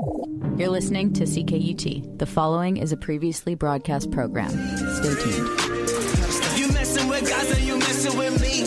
You're listening to CKUT. The following is a previously broadcast program. Stay tuned. You messing with Gaza, you messing with me.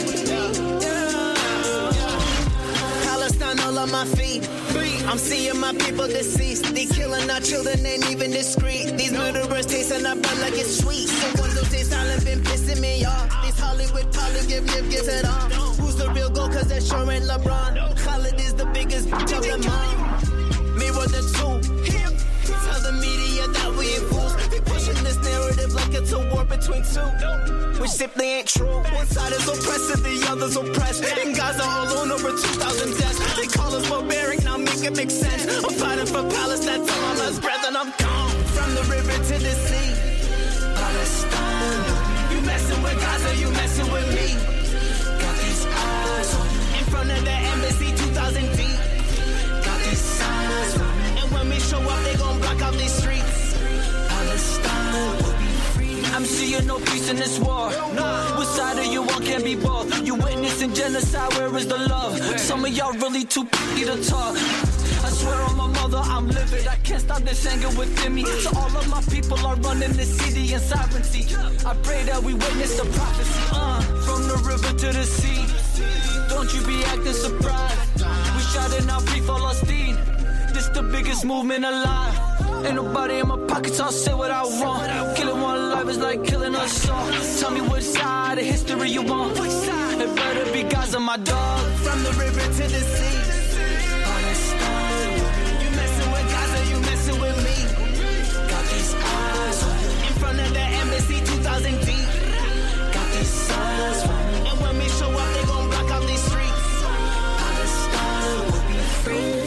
Palestine all on my feet. I'm seeing my people deceased. They killing our children, ain't even discreet. These murderers tasting our blood like it's sweet. The ones who stay silent been pissing me off. These Hollywood probably give it on. Who's the real goal? Cause that sure ain't LeBron. Khaled is the biggest bitch of them all. Mirror the two. Tell the media that we ain't fools. They pushing this narrative like it's a war between two, which simply ain't true. One side is oppressive, the other's oppressed. In Gaza alone, over 2,000 deaths. They call us barbaric, now make it make sense. I'm fighting for Palestine till I'm last breath and I'm gone. From the river to the sea, Palestine. You messing with Gaza, you messing with me. Got these eyes on you. In front of the embassy, 2,000 feet. Got these signs on me. And when we show up, they gon' block out these streets. Palestine will be free. I'm seeing no peace in this war. Which side are you on? Can't be both. You witnessing genocide, where is the love? Some of y'all really too picky to talk. I swear on my mother, I'm livid. I can't stop this anger within me. So all of my people are running the city in sovereignty. I pray that we witness the prophecy. From the river to the sea. Don't you be acting surprised. We shouting out free Palestine. This the biggest movement alive. Ain't nobody in my pockets, I'll say what I want. Killing one life is like killing us all. Tell me which side of history you want. It better be Gaza, my dog. From the river to the sea. Palestine. You messing with Gaza, you messing with me. Got these eyes on you. In front of the embassy, 2,000 feet. Got these signs for me. And when we show up, they gon' block out these streets. Palestine will be free.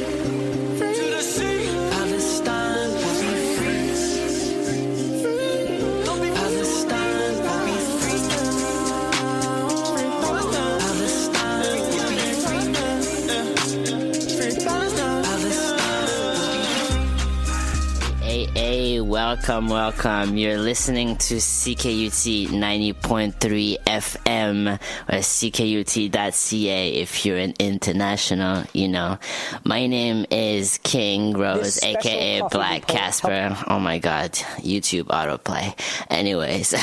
Welcome. You're listening to CKUT 90.3 FM or CKUT.ca if you're an international, you know. My name is King Rose, aka Black Casper. Oh my god, YouTube autoplay. Anyways,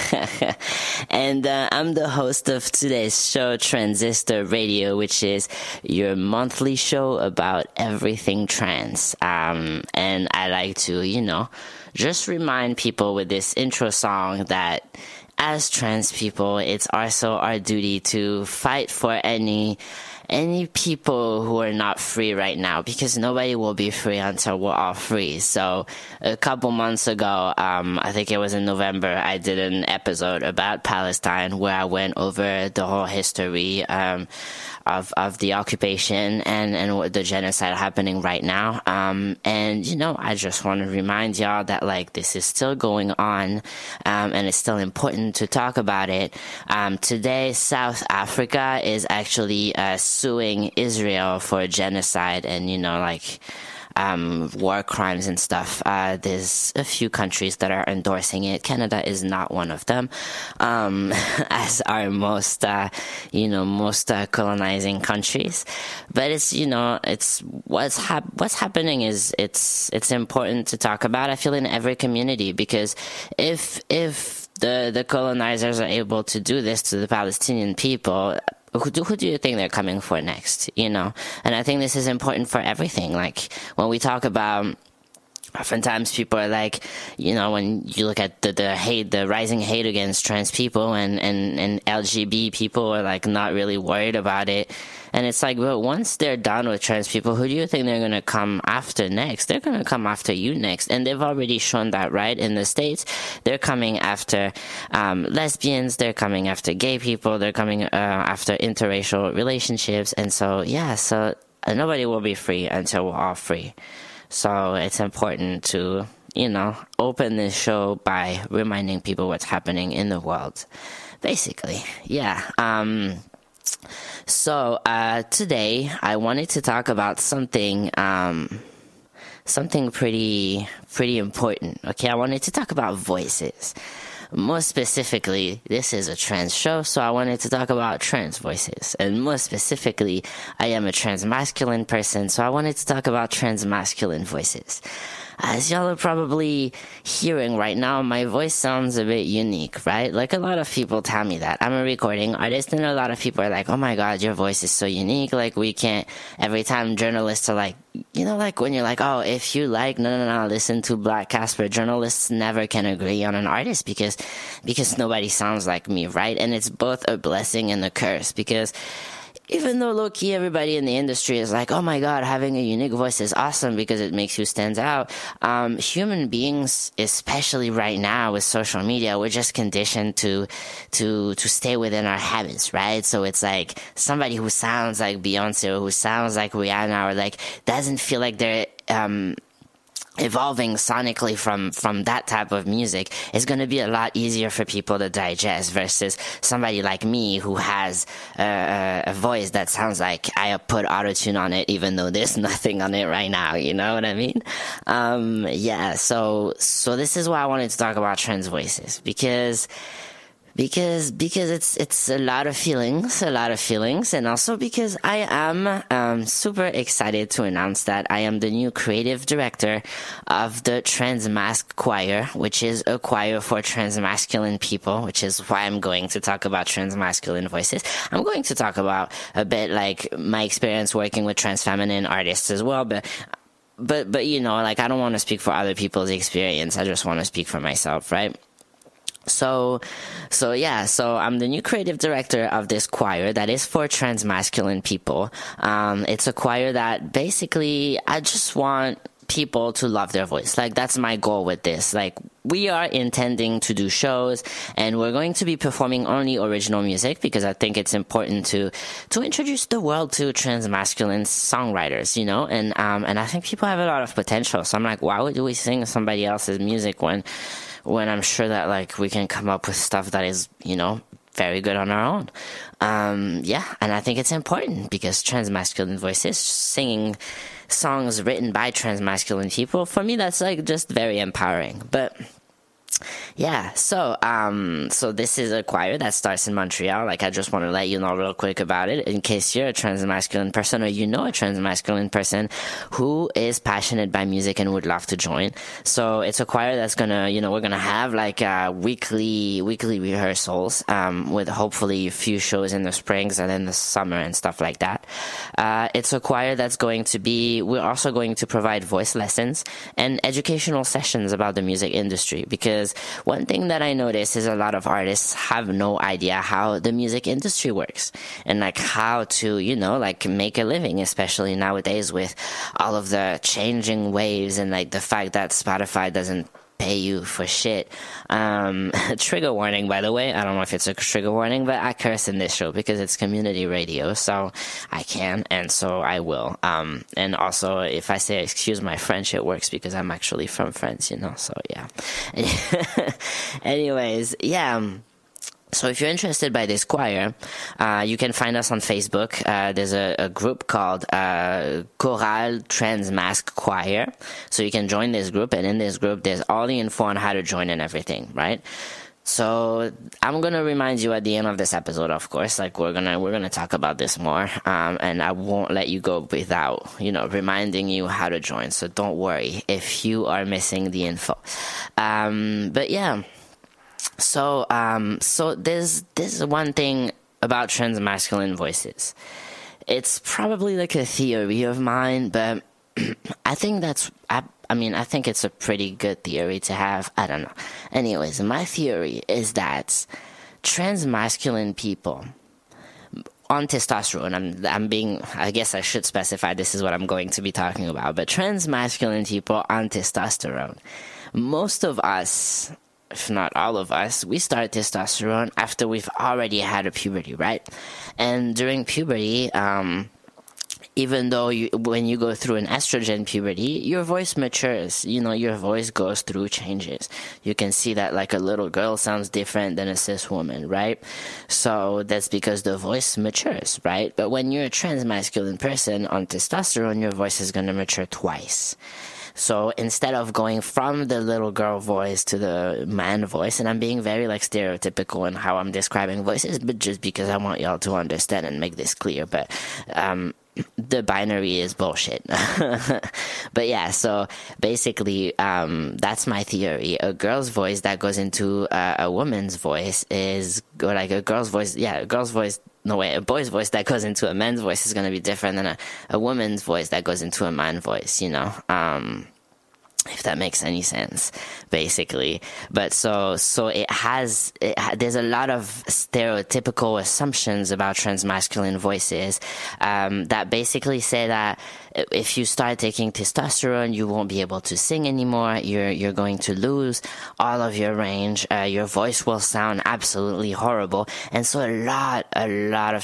and I'm the host of today's show, Transistor Radio, which is your monthly show about everything trans. And I like to, you know, just remind people with this intro song that as trans people, it's also our duty to fight for any people who are not free right now, because nobody will be free until we're all free. So a couple months ago, I think it was in November, I did an episode about Palestine where I went over the whole history of the occupation and the genocide happening right now. And, you know, I just want to remind y'all that, like, this is still going on, and it's still important to talk about it. Today, South Africa is actually suing Israel for genocide and, you know, like, war crimes and stuff. There's a few countries that are endorsing it. Canada is not one of them, as are most colonizing countries. But it's, you know, it's what's happening is it's important to talk about, I feel, in every community, because if the colonizers are able to do this to the Palestinian people, who do you think they're coming for next, you know? And I think this is important for everything. Like, when we talk about, oftentimes people are like, you know, when you look at the hate, the rising hate against trans people and LGBT people are like not really worried about it. And it's like, well, once they're done with trans people, who do you think they're going to come after next? They're going to come after you next. And they've already shown that, right? In the States, they're coming after lesbians. They're coming after gay people. They're coming after interracial relationships. And so, yeah, so nobody will be free until we're all free. So it's important to, you know, open this show by reminding people what's happening in the world, basically. Yeah. So today I wanted to talk about something pretty important. Okay, I wanted to talk about voices. more specifically, this is a trans show, so I wanted to talk about trans voices. And more specifically, I am a trans masculine person, so I wanted to talk about trans masculine voices. As y'all are probably hearing right now, my voice sounds a bit unique, right? Like, a lot of people tell me that. I'm a recording artist, and a lot of people are like, oh my god, your voice is so unique. Like, we can't, every time journalists are like, you know, like when you're like, oh, if you like, no, listen to Black Casper, journalists never can agree on an artist because nobody sounds like me, right? And it's both a blessing and a curse, because even though low-key everybody in the industry is like, oh my god, having a unique voice is awesome because it makes you stand out, human beings, especially right now with social media, we're just conditioned to stay within our habits, right? So it's like somebody who sounds like Beyonce or who sounds like Rihanna or like doesn't feel like they're evolving sonically from that type of music is going to be a lot easier for people to digest versus somebody like me who has a voice that sounds like I put autotune on it even though there's nothing on it right now, you know what I mean? So this is why I wanted to talk about trans voices, because it's a lot of feelings, and also because I am super excited to announce that I am the new creative director of the Trans Masc Choir, which is a choir for trans masculine people, which is why I'm going to talk about trans masculine voices. I'm going to talk about a bit like my experience working with trans feminine artists as well, but you know, like, I don't want to speak for other people's experience. I just want to speak for myself, right? So I'm the new creative director of this choir that is for trans masculine people. It's a choir that basically, I just want people to love their voice. Like, that's my goal with this. Like, we are intending to do shows, and we're going to be performing only original music because I think it's important to introduce the world to trans masculine songwriters, you know, and I think people have a lot of potential. So I'm like, why would we sing somebody else's music when I'm sure that, like, we can come up with stuff that is, you know, very good on our own. And I think it's important because trans masculine voices singing songs written by trans masculine people, for me, that's like just very empowering. But yeah, so this is a choir that starts in Montreal. Like, I just want to let you know real quick about it in case you're a trans-masculine person or you know a trans-masculine person who is passionate by music and would love to join. So it's a choir that's gonna, you know, we're gonna have like weekly rehearsals with hopefully a few shows in the springs and in the summer and stuff like that. It's a choir that's we're also going to provide voice lessons and educational sessions about the music industry, because one thing that I notice is a lot of artists have no idea how the music industry works and like how to, you know, like make a living, especially nowadays with all of the changing waves and like the fact that Spotify doesn't pay you for shit. Trigger warning, by the way. I don't know if it's a trigger warning, but I curse in this show because it's community radio, so I can, and so I will. And also, if I say excuse my French, it works because I'm actually from France, you know, so yeah. Anyways, yeah. So if you're interested by this choir, you can find us on Facebook. There's a group called Choral Trans Masc Choir. So you can join this group, and in this group, there's all the info on how to join and everything, right? So I'm gonna remind you at the end of this episode, of course, like we're gonna talk about this more, and I won't let you go without, you know, reminding you how to join. So don't worry if you are missing the info. But yeah. So there's one thing about trans masculine voices. It's probably like a theory of mine, but I think I think it's a pretty good theory to have. I don't know. Anyways, my theory is that trans masculine people on testosterone, I guess I should specify this is what I'm going to be talking about, but trans masculine people on testosterone, most of us, if not all of us, we start testosterone after we've already had a puberty, right? And during puberty, even though when you go through an estrogen puberty, your voice matures. You know, your voice goes through changes. You can see that like a little girl sounds different than a cis woman, right? So that's because the voice matures, right? But when you're a trans masculine person on testosterone, your voice is going to mature twice. So instead of going from the little girl voice to the man voice, and I'm being very like stereotypical in how I'm describing voices, but just because I want y'all to understand and make this clear, but the binary is bullshit. But yeah, so basically, that's my theory. A girl's voice that goes into a woman's voice is, or like a girl's voice, a boy's voice that goes into a man's voice is going to be different than a woman's voice that goes into a man's voice, you know? If that makes any sense, basically. But so there's a lot of stereotypical assumptions about transmasculine voices, that basically say that if you start taking testosterone, you won't be able to sing anymore. You're going to lose all of your range. Your voice will sound absolutely horrible. And so a lot of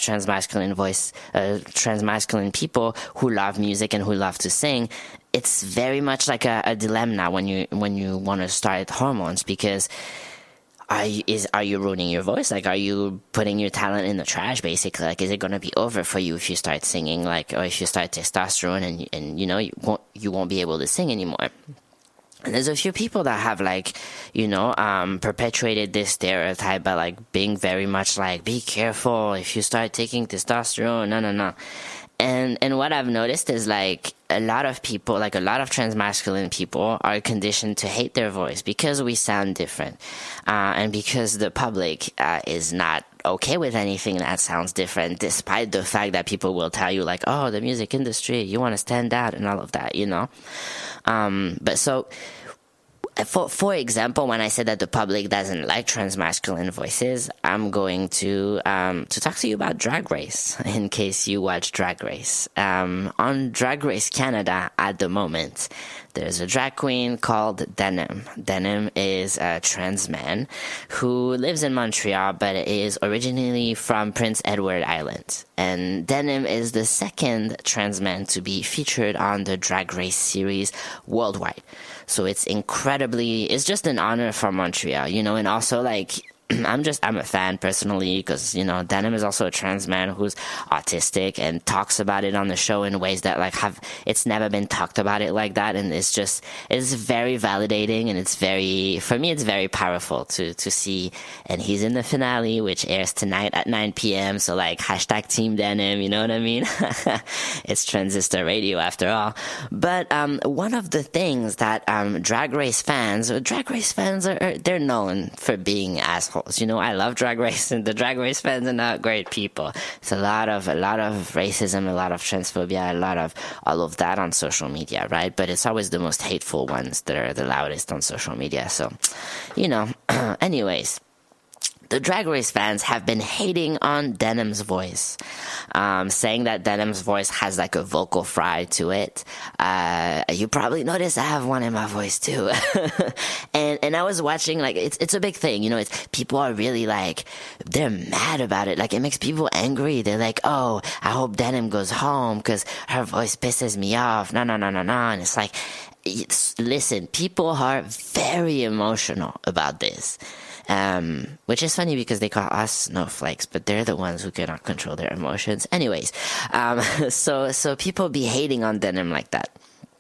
transmasculine people who love music and who love to sing, it's very much like a dilemma when you want to start hormones, because are you ruining your voice? Like, are you putting your talent in the trash, basically? Like, is it going to be over for you if you start singing, like, or if you start testosterone and you know, you won't be able to sing anymore? And there's a few people that have, like, you know, perpetuated this stereotype by, like, being very much like, be careful if you start taking testosterone, no. And what I've noticed is, like, a lot of people, like a lot of transmasculine people, are conditioned to hate their voice because we sound different. And because the public is not okay with anything that sounds different, despite the fact that people will tell you, like, oh, the music industry, you want to stand out and all of that, you know? But so, for example, when I said that the public doesn't like transmasculine voices, I'm going to talk to you about Drag Race, in case you watch Drag Race. On Drag Race Canada at the moment, there's a drag queen called Denim. Denim is a trans man who lives in Montreal, but is originally from Prince Edward Island. And Denim is the second trans man to be featured on the Drag Race series worldwide. So it's just an honor for Montreal, you know, and also, like, I'm a fan personally because, you know, Denim is also a trans man who's autistic and talks about it on the show in ways that, like, it's never been talked about it like that. And it's very validating, and for me, it's very powerful to see. And he's in the finale, which airs tonight at 9 p.m. So, like, hashtag Team Denim, you know what I mean? It's transistor radio after all. But, one of the things that, Drag Race fans they're known for being assholes. You know, I love Drag Race, and the Drag Race fans are not great people. It's a lot of racism, a lot of transphobia, a lot of all of that on social media, right? But it's always the most hateful ones that are the loudest on social media. So, you know, anyways. The Drag Race fans have been hating on Denim's voice, saying that Denim's voice has like a vocal fry to it. You probably noticed I have one in my voice too. and I was watching, like, it's a big thing, you know, people are really, like, they're mad about it. Like, it makes people angry. They're like, oh, I hope Denim goes home because her voice pisses me off. No. And it's like, listen, people are very emotional about this. Which is funny because they call us snowflakes, but they're the ones who cannot control their emotions. Anyways, so people be hating on Denim like that.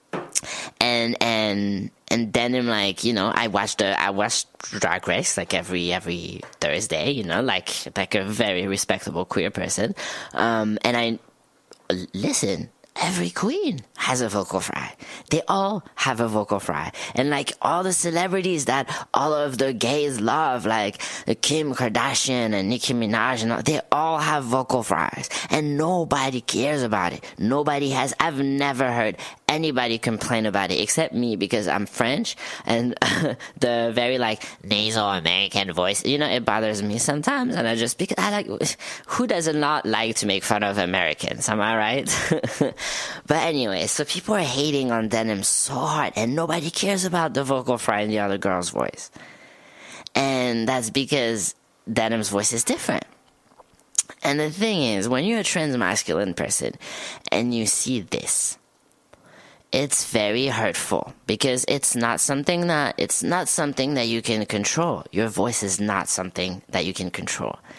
And Denim, like, you know, I watched Drag Race like every Thursday, you know, like a very respectable queer person. And listen, every queen has a vocal fry. They all have a vocal fry. And, like, all the celebrities that all of the gays love, like Kim Kardashian and Nicki Minaj and all, they all have vocal fries. And nobody cares about it. I've never heard anybody complain about it except me, because I'm French, and the very, like, nasal American voice, you know, it bothers me sometimes. And who does not like to make fun of Americans? Am I right? But anyway, so people are hating on Denim so hard, and nobody cares about the vocal fry in the other girl's voice. And that's because Denim's voice is different. And the thing is, when you're a transmasculine person and you see this, it's very hurtful, because it's not something that you can control. Your voice is not something that you can control.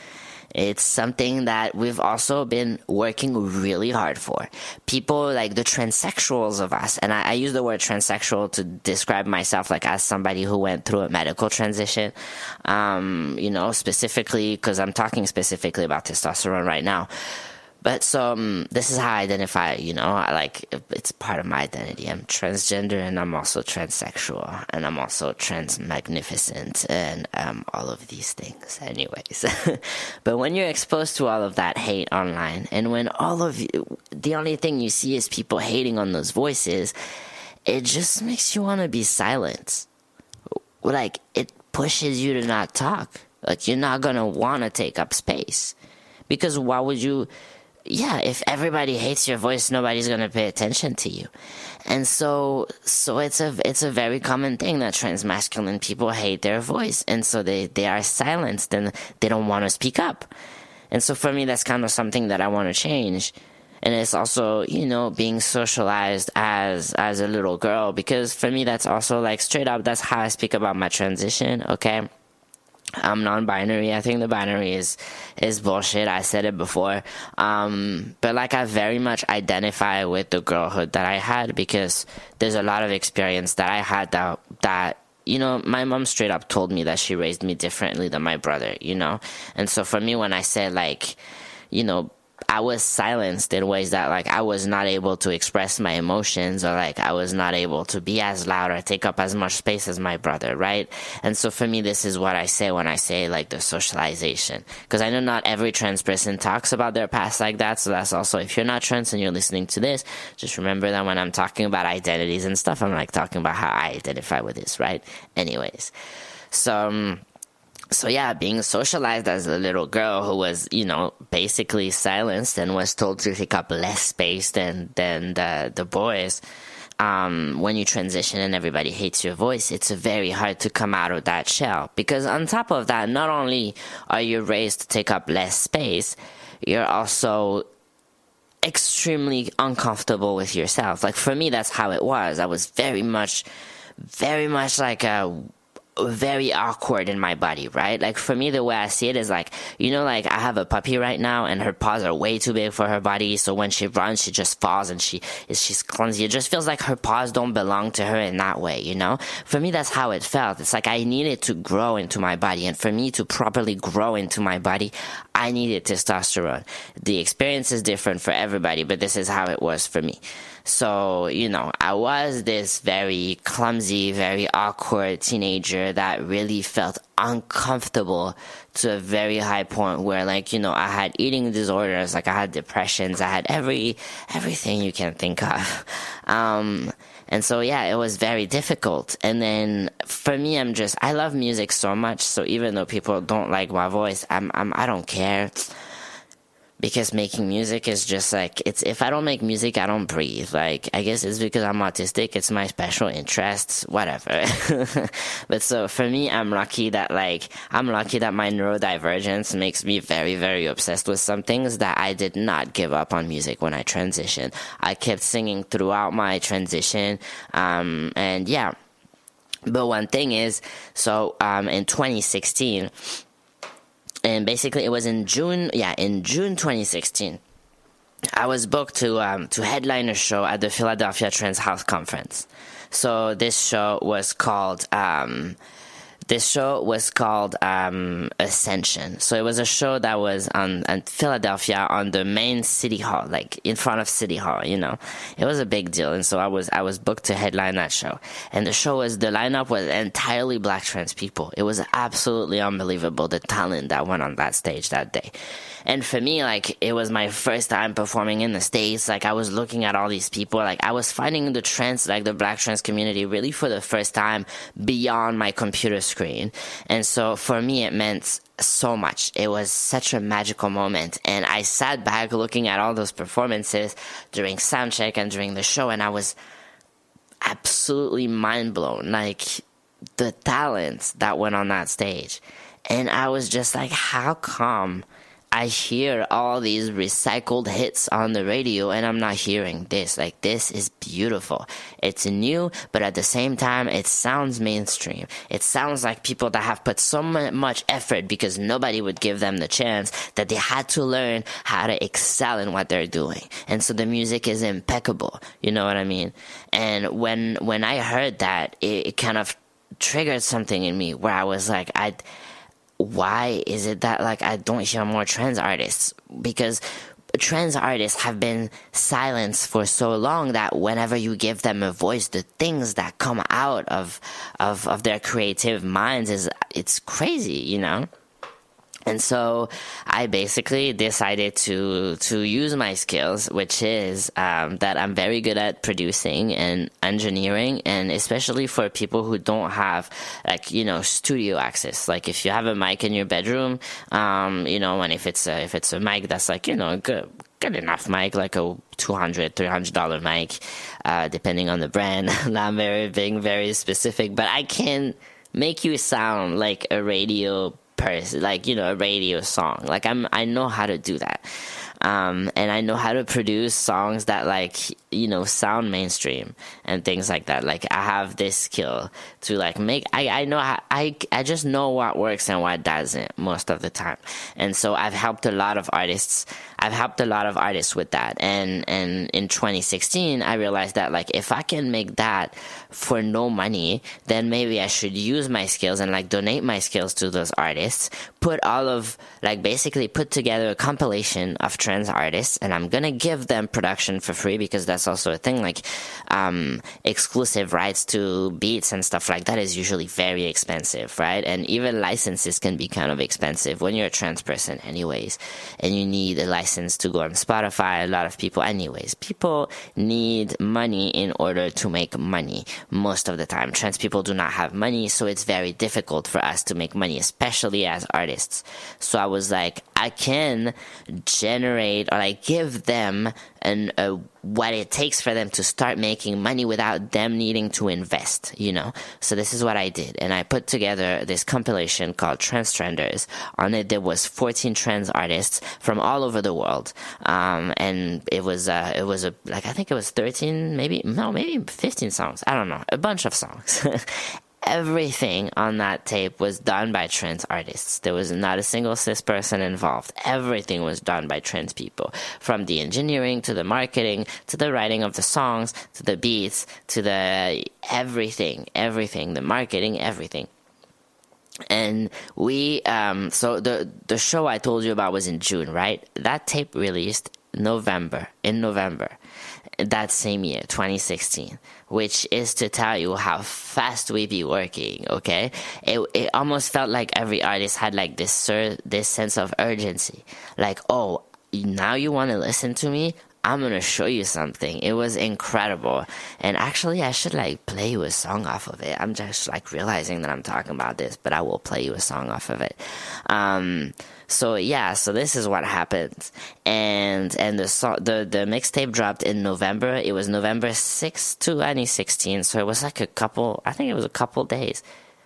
It's something that we've also been working really hard for. People like the transsexuals of us, and I use the word transsexual to describe myself like as somebody who went through a medical transition, specifically because I'm talking specifically about testosterone right now. But so this is how I identify, it's part of my identity. I'm transgender, and I'm also transsexual, and I'm also trans magnificent, and all of these things anyways. But when you're exposed to all of that hate online, and when the only thing you see is people hating on those voices, it just makes you want to be silent. Like, it pushes you to not talk. Like, you're not going to want to take up space. Because why would you... Yeah, if everybody hates your voice, nobody's going to pay attention to you. And so it's a very common thing that transmasculine people hate their voice. And so they are silenced and they don't want to speak up. And so for me, that's kind of something that I want to change. And it's also, being socialized as a little girl, because for me, that's also like straight up, that's how I speak about my transition. Okay. I'm non-binary. I think the binary is bullshit. I said it before. But like, I very much identify with the girlhood that I had, because there's a lot of experience that I had that my mom straight up told me that she raised me differently than my brother, And so for me, when I said like, I was silenced in ways that like I was not able to express my emotions, or like I was not able to be as loud or take up as much space as my brother, right? And so for me, this is what I say when I say like the socialization, because I know not every trans person talks about their past like that. So that's also, if you're not trans and you're listening to this, just remember that when I'm talking about identities and stuff, I'm like talking about how I identify with this, right? Anyways, So yeah, being socialized as a little girl who was, basically silenced and was told to take up less space than the boys, when you transition and everybody hates your voice, it's very hard to come out of that shell. Because on top of that, not only are you raised to take up less space, you're also extremely uncomfortable with yourself. Like, for me, that's how it was. I was very much like very awkward in my body, right? Like, for me, the way I see it is like, like I have a puppy right now and her paws are way too big for her body, so when she runs, she just falls and she's clumsy. It just feels like her paws don't belong to her in that way, For me, that's how it felt. It's like I needed to grow into my body, and for me to properly grow into my body, I needed testosterone. The experience is different for everybody, but this is how it was for me. So, I was this very clumsy, very awkward teenager that really felt uncomfortable to a very high point where, like, I had eating disorders, like I had depressions, I had everything you can think of. And so, yeah, it was very difficult. And then for me, I love music so much. So even though people don't like my voice, I don't care. Because making music is just like, if I don't make music, I don't breathe. Like, I guess it's because I'm autistic. It's my special interests, whatever. But so for me, I'm lucky that my neurodivergence makes me very, very obsessed with some things that I did not give up on music when I transitioned. I kept singing throughout my transition. And yeah. But one thing is, in 2016, and basically, it was in June 2016, I was booked to headline a show at the Philadelphia Trans Health Conference. So this show was called Ascension. So it was a show that was in Philadelphia on the main city hall, like in front of City Hall, It was a big deal. And so I was booked to headline that show. And the lineup was entirely black trans people. It was absolutely unbelievable, the talent that went on that stage that day. And for me, like, it was my first time performing in the States. Like, I was looking at all these people. Like, I was finding the black trans community really for the first time beyond my computer screen. And so for me, it meant so much. It was such a magical moment. And I sat back looking at all those performances during soundcheck and during the show, and I was absolutely mind blown. Like, the talent that went on that stage. And I was just like, how come I hear all these recycled hits on the radio and I'm not hearing this. Like, this is beautiful. It's new, but at the same time, it sounds mainstream. It sounds like people that have put so much effort because nobody would give them the chance, that they had to learn how to excel in what they're doing. And so the music is impeccable. You know what I mean? And when I heard that, it kind of triggered something in me where I was like, why is it that, like, I don't hear more trance artists? Because trance artists have been silenced for so long that whenever you give them a voice, the things that come out of their creative minds it's crazy, you know? And so I basically decided to use my skills, which is that I'm very good at producing and engineering, and especially for people who don't have, like, you know, studio access. Like, if you have a mic in your bedroom, you know, and if it's a mic that's, like, you know, good enough mic, like a $200-$300 mic, depending on the brand. Not being very specific, but I can make you sound like a radio person, like, you know, a radio song. Like, I know how to do that. And I know how to produce songs that, like, you know, sound mainstream and things like that. Like, I have this skill to, like, make, I know how, I just know what works and what doesn't most of the time. And so I've helped a lot of artists with that. And in 2016, I realized that, like, if I can make that for no money, then maybe I should use my skills and, like, donate my skills to those artists, basically put together a compilation of trance artists, and I'm gonna give them production for free, because that's also a thing. Like, exclusive rights to beats and stuff like that is usually very expensive, right? And even licenses can be kind of expensive when you're a trance person anyways, and you need a license to go on Spotify. A lot of people need money in order to make money most of the time. Trance people do not have money, so it's very difficult for us to make money, especially as artists. So I was like, I can generate, or like give them what it takes for them to start making money without them needing to invest, you know? So this is what I did. And I put together this compilation called Trance Trenders. On it, there was 14 trance artists from all over the world. And it was I think it was 13, maybe 15 songs. I don't know. A bunch of songs. Everything on that tape was done by trance artists. There was not a single cis person involved. Everything was done by trance people. From the engineering, to the marketing, to the writing of the songs, to the beats, to the everything, the marketing, everything. And we, so the show I told you about was in June, right? That tape released in November. That same year, 2016, which is to tell you how fast we be working, okay? It almost felt like every artist had, like, this sense of urgency. Like, oh, now you want to listen to me? I'm going to show you something. It was incredible. And actually, I should, like, play you a song off of it. I'm just, like, realizing that I'm talking about this, but I will play you a song off of it. So this is what happened. And the mixtape dropped in November. It was November 6th, 2016. So it was like a couple days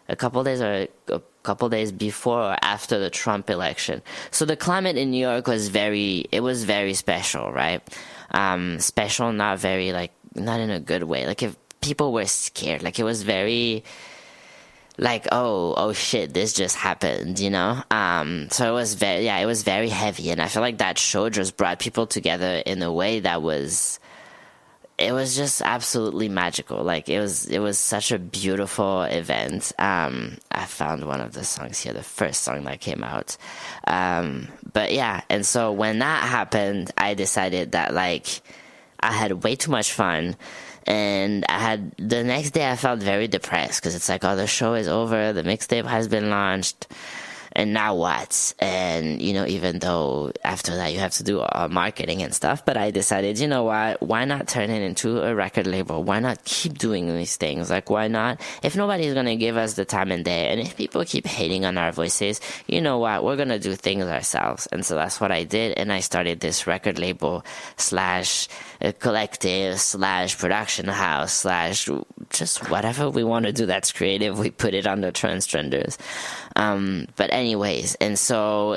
before or after the Trump election. So the climate in New York was very special, right? Special, not very, like, not in a good way. Like, if people were scared, like, it was very, like, oh shit, this just happened, you know? So it was very heavy, and I feel like that show just brought people together in a way that was just absolutely magical. Like, it was such a beautiful event. I found one of the songs here, the first song that came out. But yeah, and so when that happened, I decided that, like, I had way too much fun. And the next day I felt very depressed, because it's like, oh, the show is over, the mixtape has been launched, and now what? And, you know, even though after that you have to do marketing and stuff, but I decided, you know what, why not turn it into a record label? Why not keep doing these things? Like, why not? If nobody's going to give us the time and day, and if people keep hating on our voices, you know what, we're going to do things ourselves. And so that's what I did, and I started this record label / collective / production house / just whatever we want to do that's creative, we put it under Trance Trenders. But anyways, and so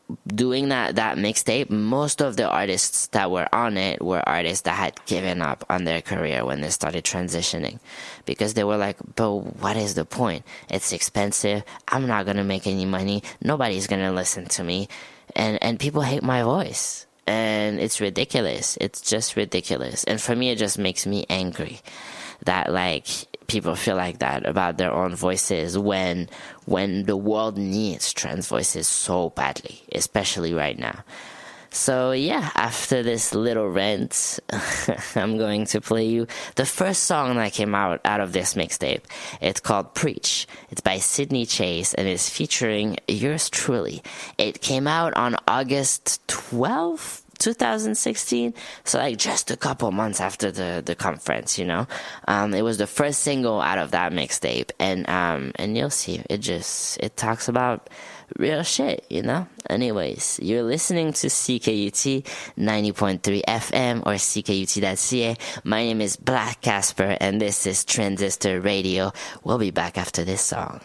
doing that mixtape, most of the artists that were on it were artists that had given up on their career when they started transitioning, because they were like, but what is the point? It's expensive. I'm not going to make any money. Nobody's going to listen to me. And people hate my voice. And it's ridiculous. It's just ridiculous. And for me, it just makes me angry that, like, people feel like that about their own voices when the world needs trans voices so badly, especially right now. So yeah, after this little rant, I'm going to play you the first song that came out of this mixtape. It's called Preach. It's by Sydney Chase and is featuring yours truly. It came out on August 12th, 2016, so like just a couple months after the conference, you know. It was the first single out of that mixtape, and you'll see, it talks about real shit, you know. Anyways, you're listening to CKUT 90.3 FM or CKUT.ca. My name is Black Casper, and this is Transistor Radio. We'll be back after this song.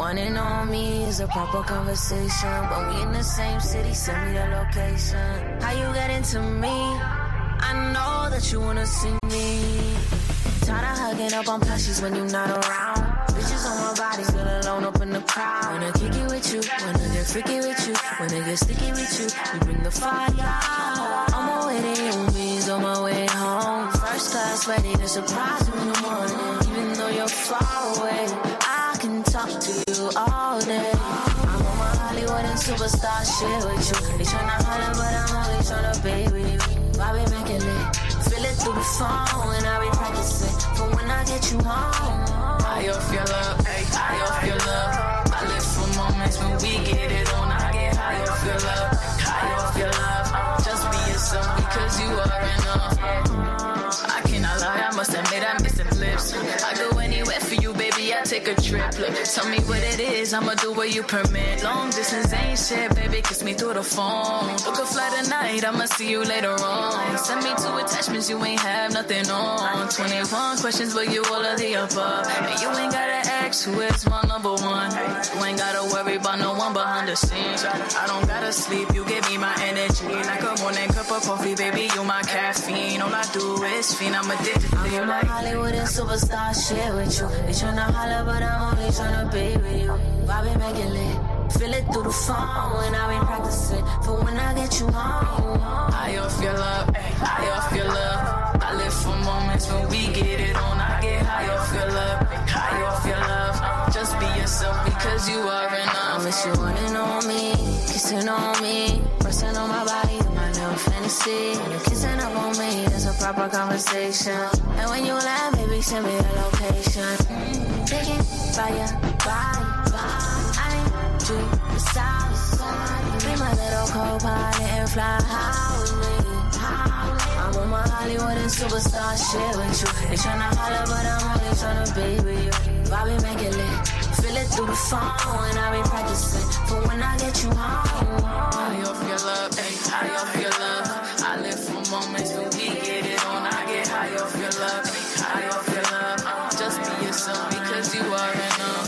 wanting on me is a proper conversation. When we in the same city, send me the location. How you get into me? I know that you wanna see me. Tired of hugging up on plushies when you're not around. Bitches on my body, still alone up in the crowd. Wanna kick it with you, wanna get freaky with you, wanna get sticky with you. You bring the fire. On my way to you, means on my way home. First class ready to surprise you in the morning. Even though you're far away, I can talk to you all day. I'm on my Hollywood and superstar shit with you. They tryna holler, but I'm only tryna be with you. I be making it, feel it through the phone, and I be practicing for when I get you home. High off your love, ay, high off your love. I live for moments when we get it on. I get high off your love, high off your love. Just be yourself because you are enough. I cannot lie, I must admit I'm missing lips. I go anywhere for you, baby, I take a trip. Look, tell me what it is, I'ma do what you permit. Long distance ain't shit, baby, kiss me through the phone. Book a flight tonight, I'ma see you later on. Send me 2 attachments, you ain't have nothing on. 21 questions, but you all of the above. And you ain't gotta ask who is my number one. You ain't gotta worry about no one behind the scenes. I don't gotta sleep, you give me my energy. Like a morning cup of coffee, baby, you my caffeine. All I do is fiend, I'm addicted to you. I'm on Hollywood and superstar shit with you. They tryna holler, but I'm only tryna be with you. I be making lit, feel it through the phone, and I be practicing for when I get you home. High off your love, ay, high off your love. I live for moments when we get it on. I get high off your love, ay, high off your love. Just be yourself because you are enough. I miss you wanting on me, kissing on me, pressing on my body, my little fantasy. When you're kissing up on me, it's a proper conversation. And when you laugh, baby, send me a location. Taking fire, bye. I need you beside. Be my little co-pilot and fly high with me. I'm on my Hollywood and superstar shit with you. They tryna holler, but I'm only tryna be with you. I be making lit, feel it through the phone, and I be practicing for when I get you home. High off your love, ay, high off your love. I live for moments when we get it on. I get high off your love, ay, high off your love. Just be yourself because you are enough.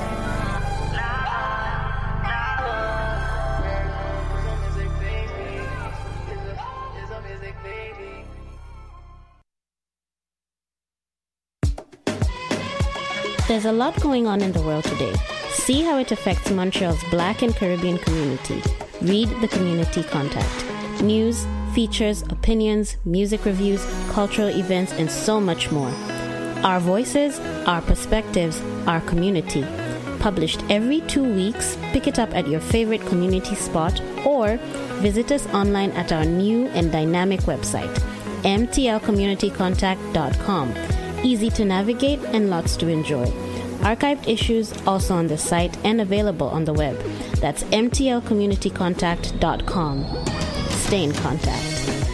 There's a lot going on in the world today. See how it affects Montreal's Black and Caribbean community. Read the Community Contact. News, features, opinions, music reviews, cultural events, and so much more. Our voices, our perspectives, our community. Published every 2 weeks, pick it up at your favorite community spot or visit us online at our new and dynamic website, mtlcommunitycontact.com. Easy to navigate and lots to enjoy. Archived issues also on the site and available on the web. That's mtlcommunitycontact.com. Stay in contact.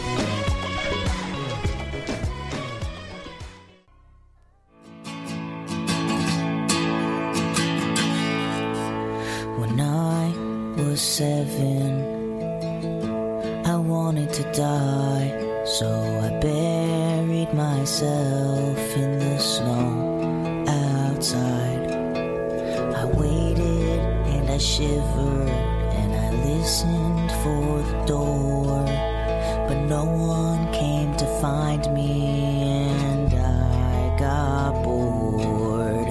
When I was 7, I wanted to die, so I buried myself in the snow outside. I waited and I shivered and I listened for the door, but no one came to find me and I got bored.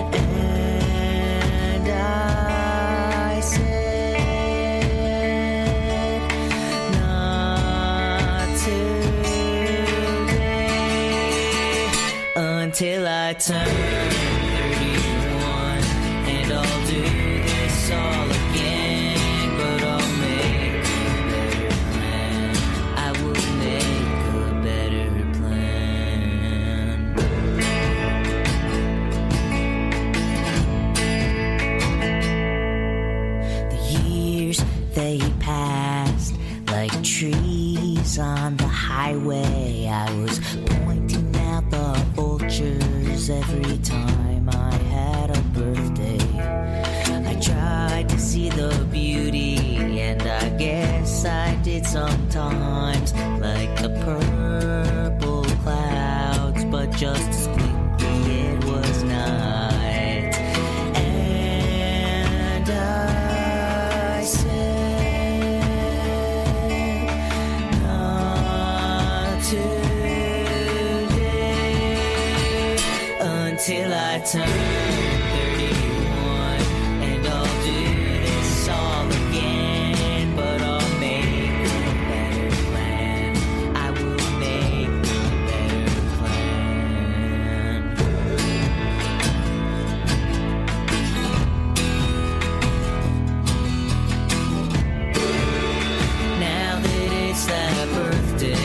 And I said, not today, until I turned 31 and I'll do this all again, but I'll make a better plan. I will make a better plan. The years, they passed like trees on the highway. I was pointing out the vultures every time I had a birthday. I tried to see the beauty, and I guess I did sometimes, like the purple clouds, but just as quickly it was night. And until I turn 31, and I'll do this all again, but I'll make a better plan. I will make a better plan. Now that it's that birthday,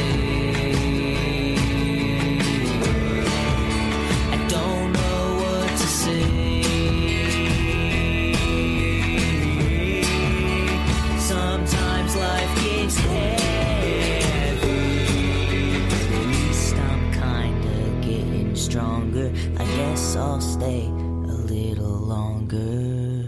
life gets heavy. At least I'm kinda getting stronger. I guess I'll stay a little longer.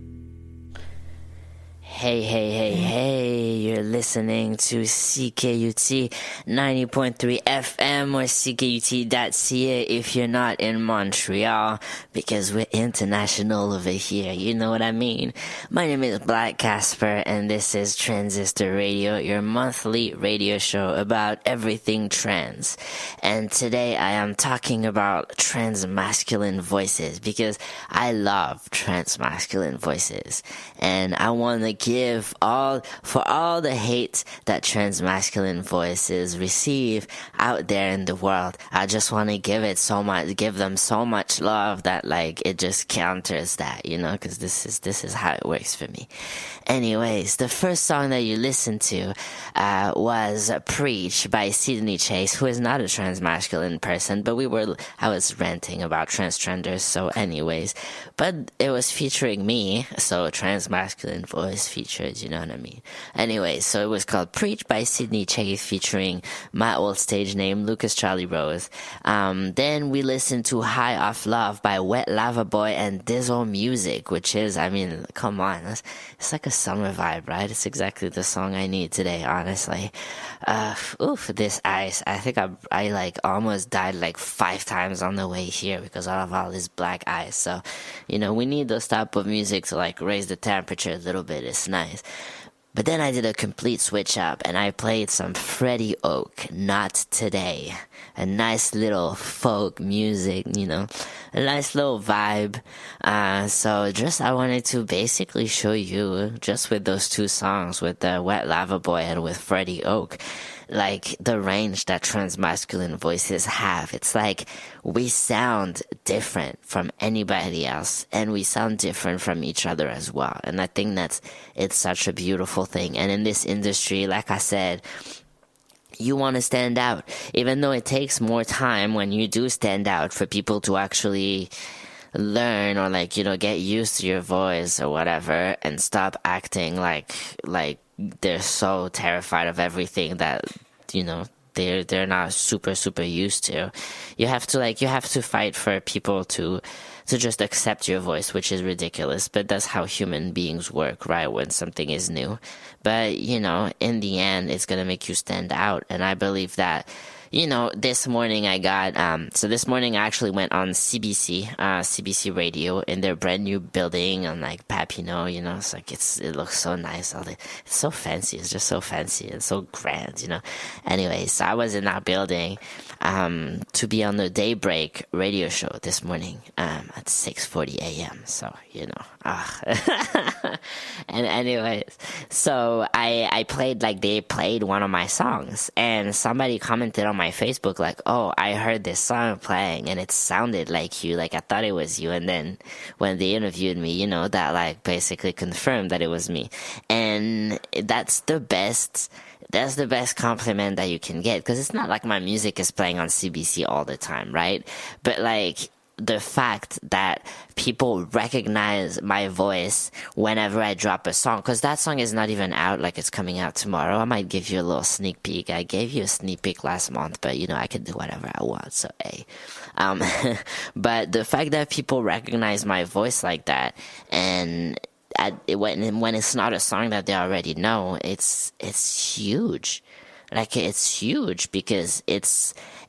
Hey, you're listening to CKUT 90.3 FM or CKUT.ca if you're not in Montreal, because we're international over here, you know what I mean? My name is Black Casper, and this is Transistor Radio, your monthly radio show about everything trans. And today I am talking about transmasculine voices, because I love transmasculine voices, and I want to give all the hate that transmasculine voices receive out there in the world. I just want to give them so much love that like it just counters that, you know, because this is how it works for me. Anyways, the first song that you listened to was Preach by Sydney Chase, who is not a transmasculine person, but I was ranting about transgenders, so anyways, but it was featuring me, so transmasculine voice featured, you know what I mean? Anyways, so it was called Preach by Sydney Chase, featuring my old stage name, Lucas Charlie Rose. Then we listened to High Off Love by Wet Lava Boy and Dizzle Music, which is, I mean, come on, it's like a summer vibe, right? It's exactly the song I need today, honestly. This ice, I think I like almost died like 5 times on the way here because of all this black ice. So, you know, we need those type of music to like raise the temperature a little bit. It's nice. But then I did a complete switch up and I played some Freddie Oak, Not Today. A nice little folk music, you know, a nice little vibe. So I wanted to basically show you, just with those 2 songs, with the Wet Lava Boy and with Freddie Oak, like the range that transmasculine voices have. It's like we sound different from anybody else, and we sound different from each other as well. And I think it's such a beautiful thing. And in this industry, like I said, you want to stand out, even though it takes more time when you do stand out for people to actually learn or like, you know, get used to your voice or whatever, and stop acting like they're so terrified of everything that, you know, they're not super used to. You have to fight for people to just accept your voice, which is ridiculous, but that's how human beings work, right? When something is new. But, you know, in the end, it's going to make you stand out. And I believe that, you know, this morning I actually went on CBC Radio in their brand new building on like Papineau, you know, it's like, it looks so nice. It's so fancy. It's just so fancy and so grand, you know. Anyway, so I was in that building, to be on the Daybreak radio show this morning, at 6:40 a.m. So, you know, and anyways, so they played one of my songs, and somebody commented on my Facebook like, oh, I heard this song playing and it sounded like you, like I thought it was you. And then when they interviewed me, you know, that like basically confirmed that it was me. And that's the best compliment that you can get, because it's not like my music is playing on CBC all the time, right? But like the fact that people recognize my voice whenever I drop a song, because that song is not even out, like it's coming out tomorrow. I might give you a little sneak peek. I gave you a sneak peek last month, but you know, I can do whatever I want, so hey. But the fact that people recognize my voice like that, and when it's not a song that they already know, it's huge. Like, it's huge, because it's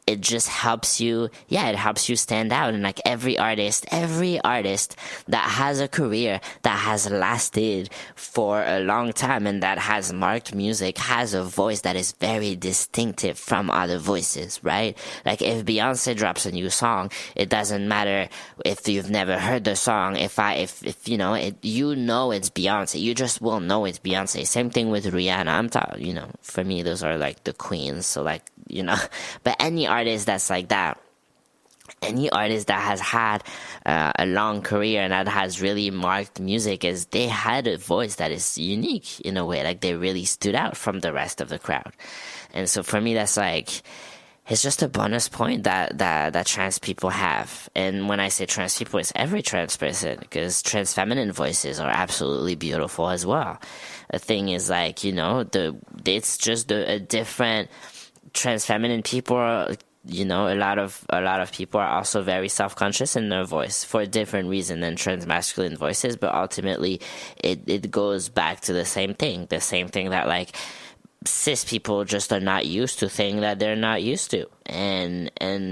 it just helps you, it helps you stand out. And like every artist that has a career that has lasted for a long time and that has marked music has a voice that is very distinctive from other voices, right? Like if Beyonce drops a new song, it doesn't matter if you've never heard the song. If you know it, you know it's Beyonce. You just will know it's Beyonce. Same thing with Rihanna. For me, those are like the queens. So like, but any artist that's like that, any artist that has had a long career and that has really marked music, is they had a voice that is unique in a way. Like they really stood out from the rest of the crowd. And so for me, that's like, it's just a bonus point that trans people have. And when I say trans people, it's every trans person, because trans feminine voices are absolutely beautiful as well. The thing is like, it's just a different. Trans feminine people are, a lot of people are also very self-conscious in their voice for a different reason than trans masculine voices, but ultimately it goes back to the same thing that like cis people just are not used to things that they're not used to. And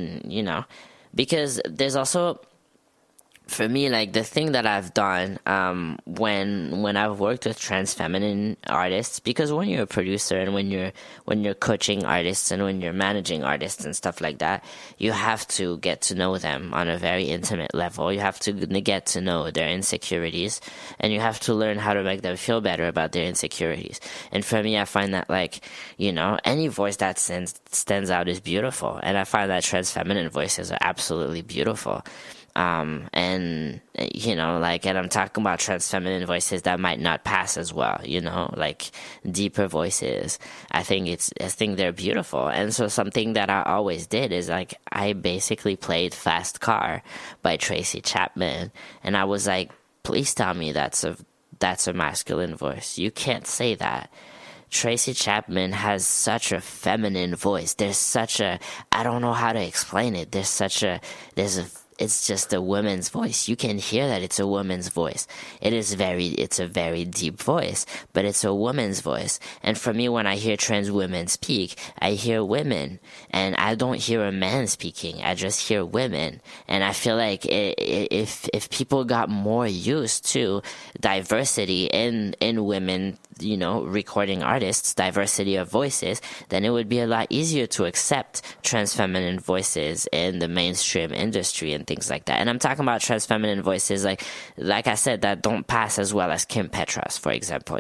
because there's also, for me, like the thing that I've done when I've worked with trans feminine artists, because when you're a producer and when you're coaching artists and when you're managing artists and stuff like that, you have to get to know them on a very intimate level. You have to get to know their insecurities, and you have to learn how to make them feel better about their insecurities. And for me, I find that like, any voice that stands out is beautiful, and I find that trans feminine voices are absolutely beautiful. And I'm talking about trans feminine voices that might not pass as well, like deeper voices. I think they're beautiful. And so something that I always did is like, I basically played Fast Car by Tracy Chapman. And I was like, please tell me that's a masculine voice. You can't say that. Tracy Chapman has such a feminine voice. I don't know how to explain it. It's just a woman's voice. You can hear that it's a woman's voice. It's a very deep voice, but it's a woman's voice. And for me, when I hear trans women speak, I hear women, and I don't hear a man speaking. I just hear women. And I feel like if people got more used to diversity in women, recording artists, diversity of voices, then it would be a lot easier to accept trans feminine voices in the mainstream industry and things like that. And I'm talking about trans feminine voices, like I said, that don't pass as well as Kim Petras, for example,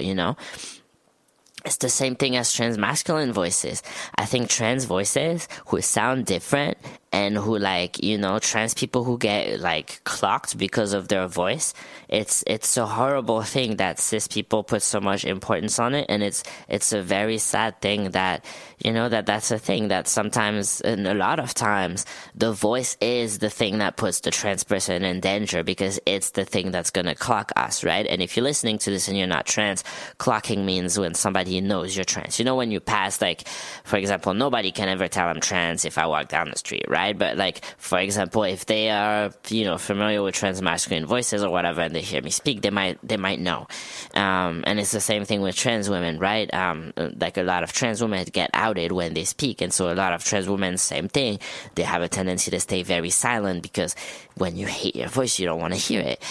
It's the same thing as trans masculine voices. I think trans voices who sound different and who trans people who get clocked because of their voice, it's a horrible thing that cis people put so much importance on it. And it's a very sad thing that, that's a thing that sometimes, and a lot of times, the voice is the thing that puts the trans person in danger, because it's the thing that's going to clock us, right? And if you're listening to this and you're not trans, clocking means when somebody knows you're trans. When you pass, for example, nobody can ever tell I'm trans if I walk down the street, right? But for example, if they are, familiar with trans masculine voices or whatever, and they hear me speak, they might know. And it's the same thing with trans women, right? A lot of trans women get outed when they speak. And so a lot of trans women, same thing. They have a tendency to stay very silent, because when you hate your voice, you don't want to hear it.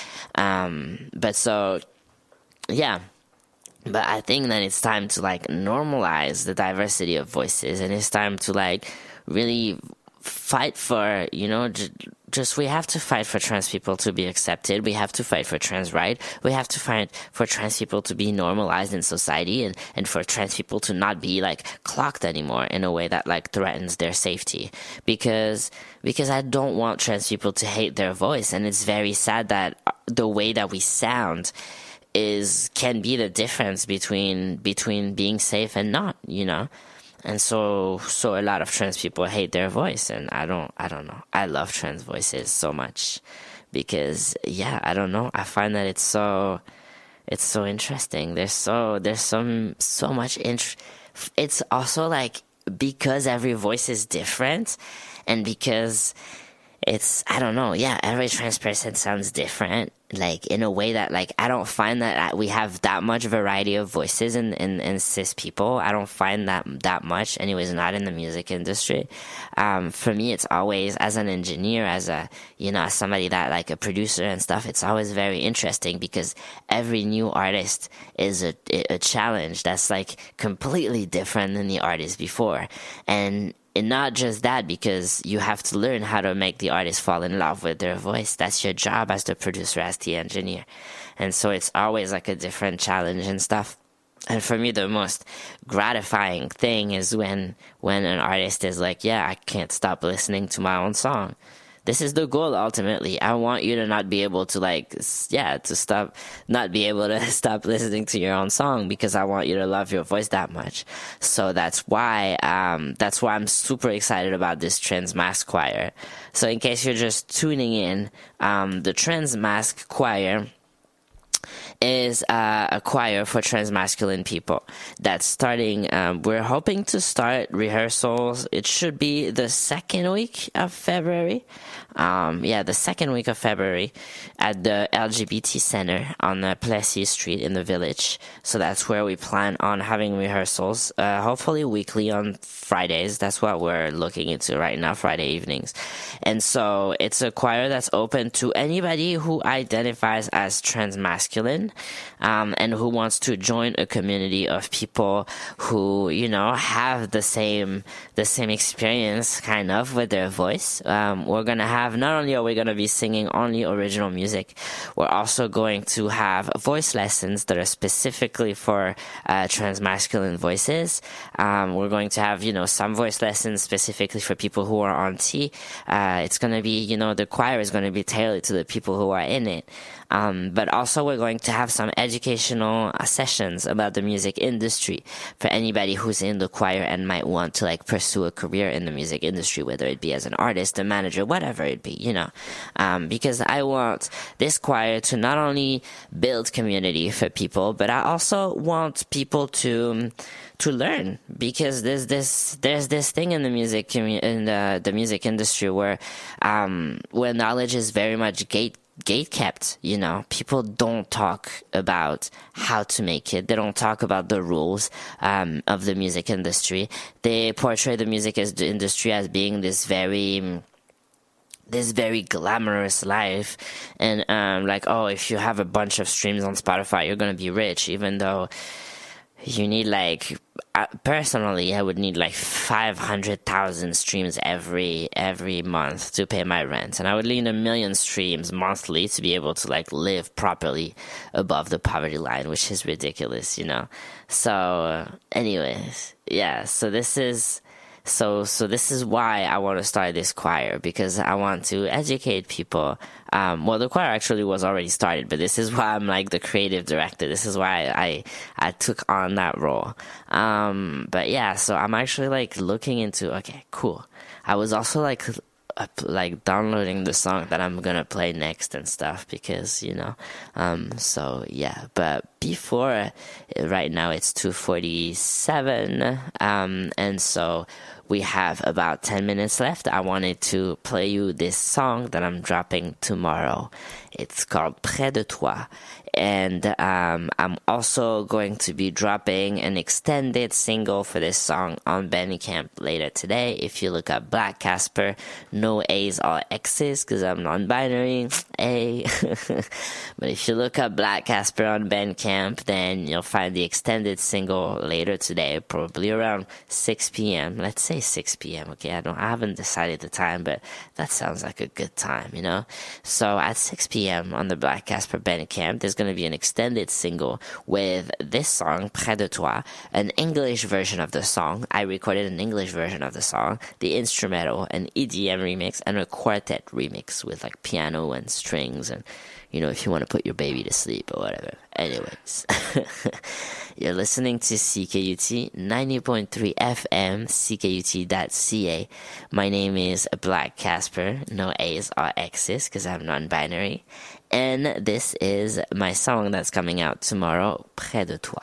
But I think that it's time to normalize the diversity of voices, and it's time to really fight for, we have to fight for trans people to be accepted. We have to fight for trans rights. We have to fight for trans people to be normalized in society, and for trans people to not be clocked anymore in a way that threatens their safety. Because I don't want trans people to hate their voice, and it's very sad that the way that we sound can be the difference between being safe and not, And so a lot of trans people hate their voice, and I don't know. I love trans voices so much because, I don't know. I find that it's so interesting. There's so much it's also because every voice is different, and because I don't know. Yeah, every trans person sounds different. Like, in a way that, like, I don't find that we have that much variety of voices in cis people. I don't find that much, anyways, not in the music industry. For me, it's always, as an engineer, as as somebody that, like, a producer and stuff, it's always very interesting because every new artist is a challenge that's, like, completely different than the artist before. And not just that, because you have to learn how to make the artist fall in love with their voice. That's your job as the producer, as the engineer. And so it's always like a different challenge and stuff. And for me, the most gratifying thing is when an artist is like, yeah, I can't stop listening to my own song. This is the goal, ultimately. I want you to not be able to, not be able to stop listening to your own song, because I want you to love your voice that much. So that's why I'm super excited about this Trans Masc Choir. So in case you're just tuning in, the Trans Masc Choir is a choir for transmasculine people that's starting. We're hoping to start rehearsals. It should be the second week of February. The second week of February at the LGBT Center on Plessis Street in the Village. So that's where we plan on having rehearsals, hopefully weekly on Fridays. That's what we're looking into right now, Friday evenings. And so it's a choir that's open to anybody who identifies as transmasculine, and who wants to join a community of people who, have the same experience kind of with their voice. We're going to have, not only are we going to be singing only original music, we're also going to have voice lessons that are specifically for transmasculine voices. We're going to have, some voice lessons specifically for people who are on T. It's going to be, the choir is going to be tailored to the people who are in it. But also we're going to have some educational sessions about the music industry for anybody who's in the choir and might want to, like, pursue a career in the music industry, whether it be as an artist, a manager, whatever it be, because I want this choir to not only build community for people, but I also want people to learn, because there's this thing in the music in the music industry where knowledge is very much gate kept. People don't talk about how to make it. They don't talk about the rules of the music industry. They portray the music industry as being this very glamorous life, and if you have a bunch of streams on Spotify, you're gonna be rich, even though you need, personally, I would need 500,000 streams every month to pay my rent, and I would need 1 million streams monthly to be able to live properly above the poverty line, which is ridiculous, So, anyways, yeah. So this is why I want to start this choir, because I want to educate people. The choir actually was already started, but this is why I'm the creative director. This is why I took on that role. But yeah, so I'm actually looking into, okay, cool. I was also downloading the song that I'm gonna play next and stuff, because so yeah. But before, right now it's 2:47, and so we have about 10 minutes left. I wanted to play you this song that I'm dropping tomorrow. It's called Près de Toi. And I'm also going to be dropping an extended single for this song on Bandcamp later today. If you look up Black Casper, no A's or X's, because I'm non-binary, A. But if you look up Black Casper on Bandcamp, then you'll find the extended single later today, probably around 6 p.m. Let's say 6 p.m. Okay, I haven't decided the time, but that sounds like a good time, So at 6 p.m. on the Black Casper Bandcamp, there's going to be an extended single with this song, Près de Toi, an English version of the song. I recorded an English version of the song, the instrumental, an EDM remix, and a quartet remix with piano and strings, and if you want to put your baby to sleep or whatever. Anyways, you're listening to CKUT 90.3 FM, CKUT.ca. My name is Black Casper, no A's or X's, because I'm non-binary. And this is my song that's coming out tomorrow, Près de Toi.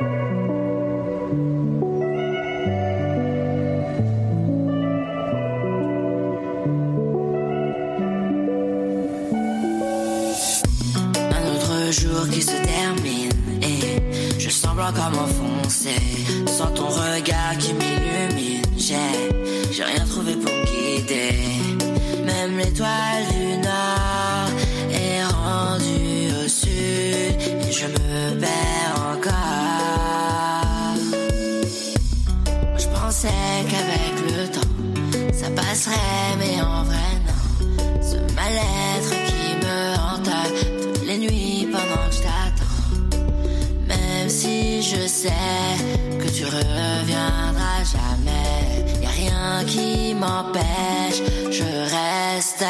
Jour qui se termine et je semble encore m'enfoncer sans ton regard qui m'illumine. J'ai rien trouvé pour me guider. Même l'étoile du nord est rendue au sud et je me perds encore. Moi, je pensais qu'avec le temps ça passerait, mais en vrai non. Ce mal-être qui me hante toutes les nuits pendant que je t'attends. Même si je sais que tu reviendras jamais, y'a rien qui m'empêche, je reste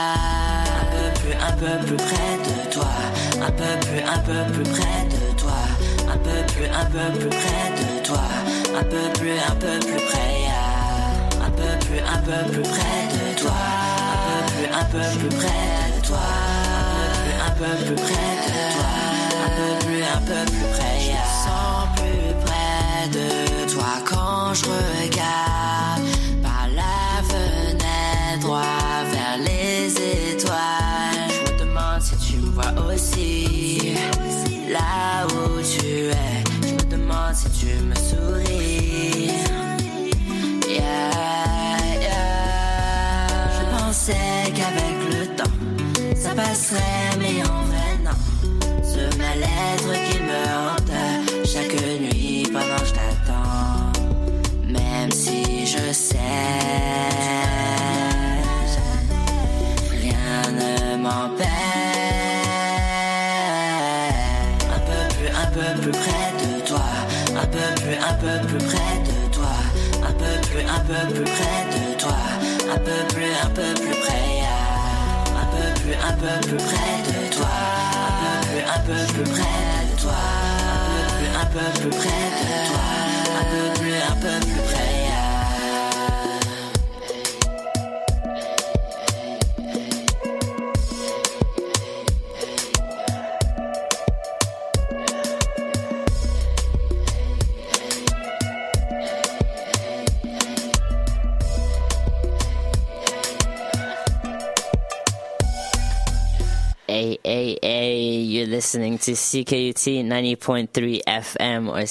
un peu plus près de toi, un peu plus près de toi, un peu plus près de toi, un peu plus près, un peu plus près de toi, un peu plus près de toi, un peu plus près de toi, un peu plus près, je me sens plus près de toi quand je regarde par la fenêtre droit vers les étoiles. Je me demande si tu me vois aussi là où tu es. Je me demande si tu me souris. Je pensais qu'avec le temps ça passerait, mais en vrai non. Ce mal-être qui me hante chaque nuit pendant que je t'attends. Même si je sais, rien ne m'empêche. Un peu plus près de toi, un peu plus près de toi, un peu plus près de toi, un peu plus près, un peu plus près de toi, un peu plus près de toi, un peu plus près de toi, un peu plus près. You're listening to CKUT 90.3 FM or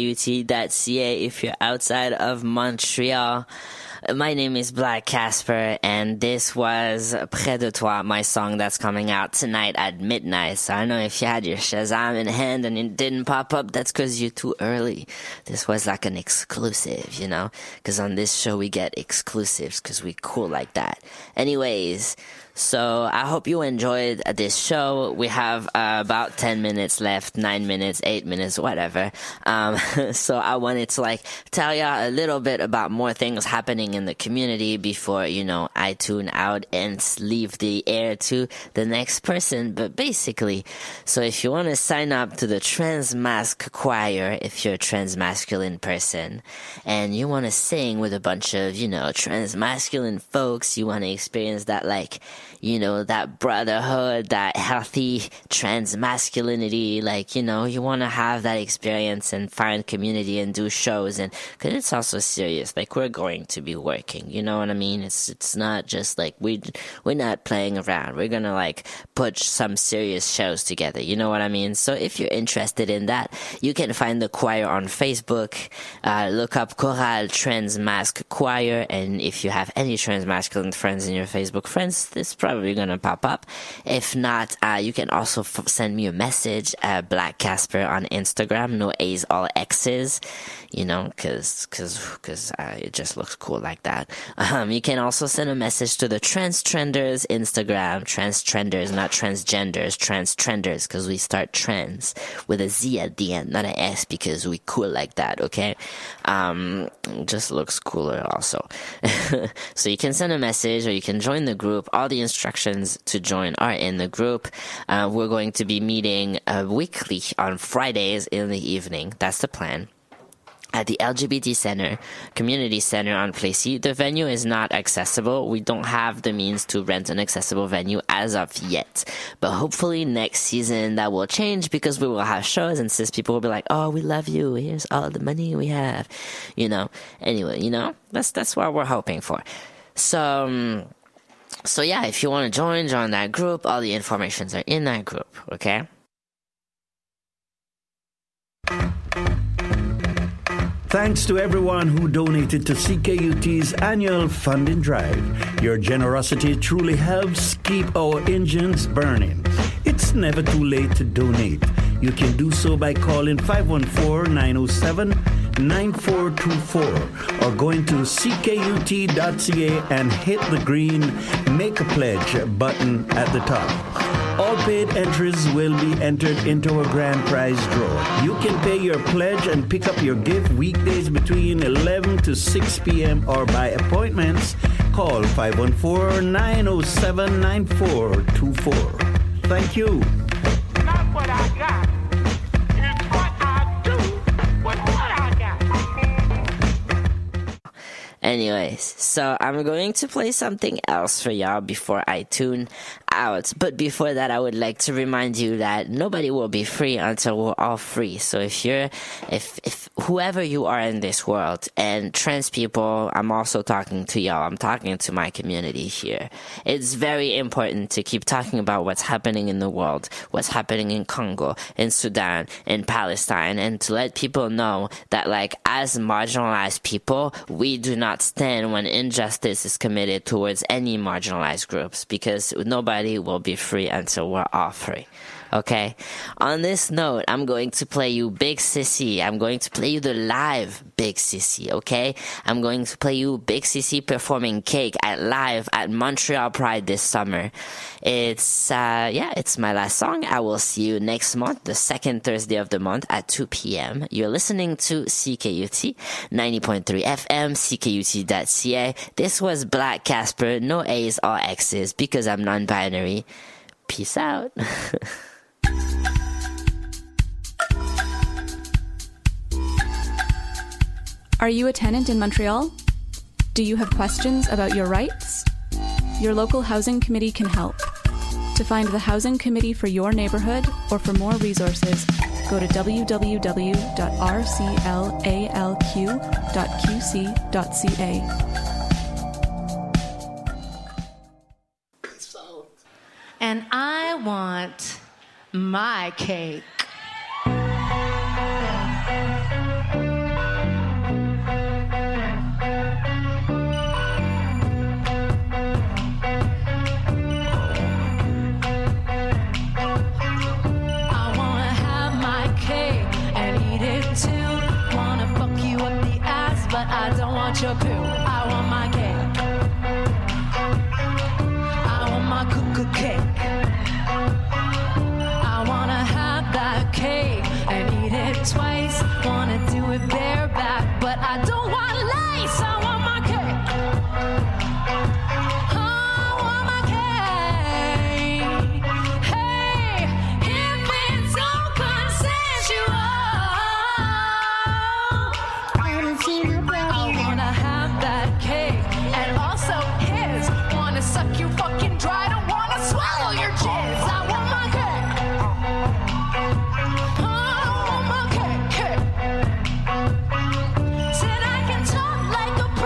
CKUT.ca if you're outside of Montreal. My name is Black Casper, and this was Près de Toi, my song that's coming out tonight at midnight. So I know if you had your Shazam in hand and it didn't pop up, that's because you're too early. This was like an exclusive, you know? Because on this show we get exclusives because we cool like that. Anyways, so I hope you enjoyed this show. We have about 10 minutes left, 9 minutes, 8 minutes, whatever. So I wanted to tell y'all a little bit about more things happening in the community before, I tune out and leave the air to the next person. But basically, so if you want to sign up to the Transmasc Choir, if you're a transmasculine person and you want to sing with a bunch of, transmasculine folks, you want to experience that that brotherhood, that healthy transmasculinity, you want to have that experience and find community and do shows. And cause it's also serious, we're going to be working, you know what I mean? It's not just we're not playing around. We're going to put some serious shows together. You know what I mean? So if you're interested in that, you can find the choir on Facebook, look up Choral Transmasc Choir. And if you have any transmasculine friends in your Facebook friends, this probably gonna pop up. If not, you can also send me a message at Black Casper on Instagram, no A's, all X's, cause it just looks cool like that. You can also send a message to the Trans Trenders Instagram, Trans Trenders, not transgenders, Trans Trenders, cause we start trends with a Z at the end, not an S, because we cool like that, okay? Just looks cooler also. So you can send a message or you can join the group. All the instructions to join are in the group. We're going to be meeting weekly on Fridays in the evening. That's the plan. at the LGBT Center, Community Center on Plessis. The venue is not accessible. We don't have the means to rent an accessible venue as of yet. But hopefully next season that will change, because we will have shows and cis people will be like, oh, we love you. Here's all the money we have. Anyway, that's what we're hoping for. So yeah, if you want to join that group. All the informations are in that group, okay? Thanks to everyone who donated to CKUT's annual funding drive. Your generosity truly helps keep our engines burning. It's never too late to donate. You can do so by calling 514-907-9424 or going to ckut.ca and hit the green Make a Pledge button at the top. All paid entries will be entered into a grand prize draw. You can pay your pledge and pick up your gift weekdays between 11 to 6 p.m. or by appointments. Call 514-907-9424. Thank you. Not what I got. It's what I do with what I got. Anyways, so I'm going to play something else for y'all before I tune out. But before that, I would like to remind you that nobody will be free until we're all free. So if whoever you are in this world, and trans people, I'm also talking to y'all. I'm talking to my community here. It's very important to keep talking about what's happening in the world, what's happening in Congo, in Sudan, in Palestine, and to let people know that, like, as marginalized people, we do not stand when injustice is committed towards any marginalized groups, because nobody will be free until we're all free. Okay? On this note, I'm going to play you Big Sissy. I'm going to play you the live Big Sissy, okay? I'm going to play you Big Sissy performing Cake live at Montreal Pride this summer. It's my last song. I will see you next month, the second Thursday of the month at 2 p.m. You're listening to CKUT 90.3 FM, ckut.ca. This was Black Casper, no A's or X's, because I'm non-binary. Peace out. Are you a tenant in Montreal? Do you have questions about your rights? Your local housing committee can help. To find the housing committee for your neighborhood or for more resources, go to www.rclalq.qc.ca. And I want my cake. I don't want your poo, I want my cake. I want my cuckoo cake. I wanna have that cake and eat it twice. Wanna do it bareback, but I don't want lace. I want my cake. I want my cake. Hey, if it's all consensual, I wanna have that cake. And also his wanna suck you fucking dry. Don't wanna swallow your jizz. I want my cake. I want my cake. Said I can talk like a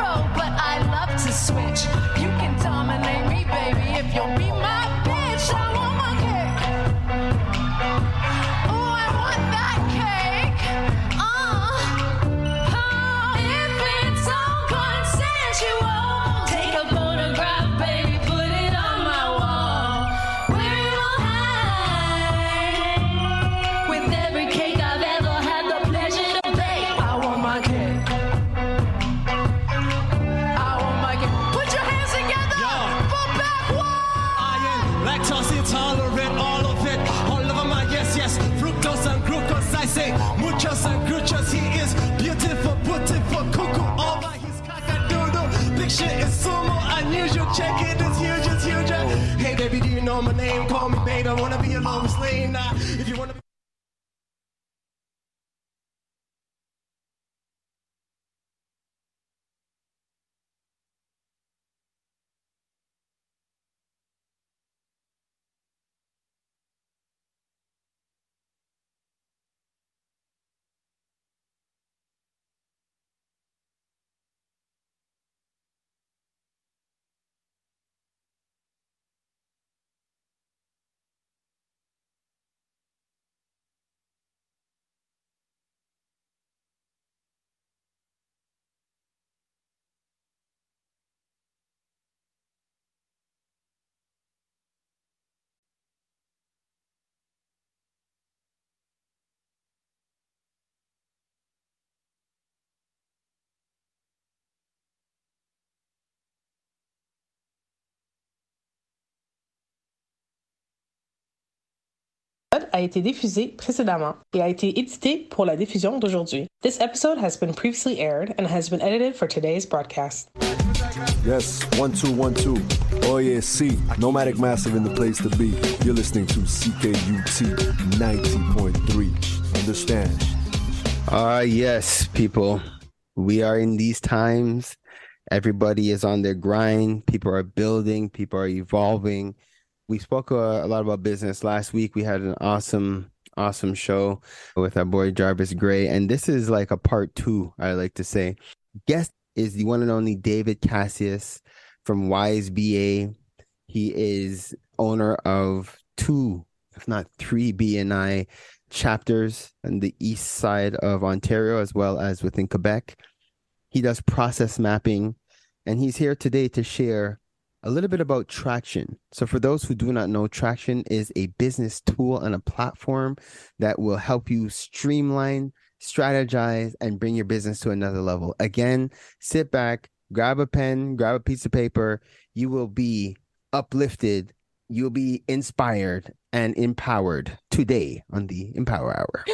a été diffusé précédemment et a été édité pour la diffusion d'aujourd'hui. This episode has been previously aired and has been edited for today's broadcast. Yes, 1 2 1 2. Oh yeah, C. Nomadic Massive in the place to be. You're listening to CKUT 90.3. Understand? Yes, people. We are in these times. Everybody is on their grind. People are building. People are evolving. We spoke a lot about business last week. We had an awesome show with our boy Jarvis Gray. And this is like a part 2, I like to say. Guest is the one and only David Cassius from Wise BA. He is owner of 2, if not 3 BNI chapters on the east side of Ontario, as well as within Quebec. He does process mapping, and he's here today to share a little bit about Traction. So for those who do not know, Traction is a business tool and a platform that will help you streamline, strategize, and bring your business to another level. Again, sit back, grab a pen, grab a piece of paper. You will be uplifted. You'll be inspired and empowered today on the Empower Hour.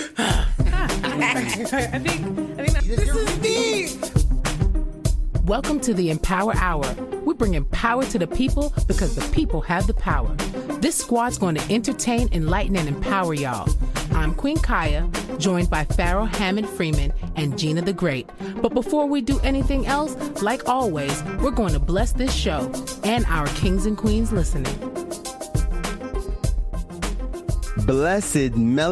I think this is deep. Welcome to the Empower Hour. We bring power to the people because the people have the power. This squad's going to entertain, enlighten, and empower y'all. I'm Queen Kaya, joined by Pharaoh Hammond Freeman and Gina the Great. But before we do anything else, like always, we're going to bless this show and our kings and queens listening. Blessed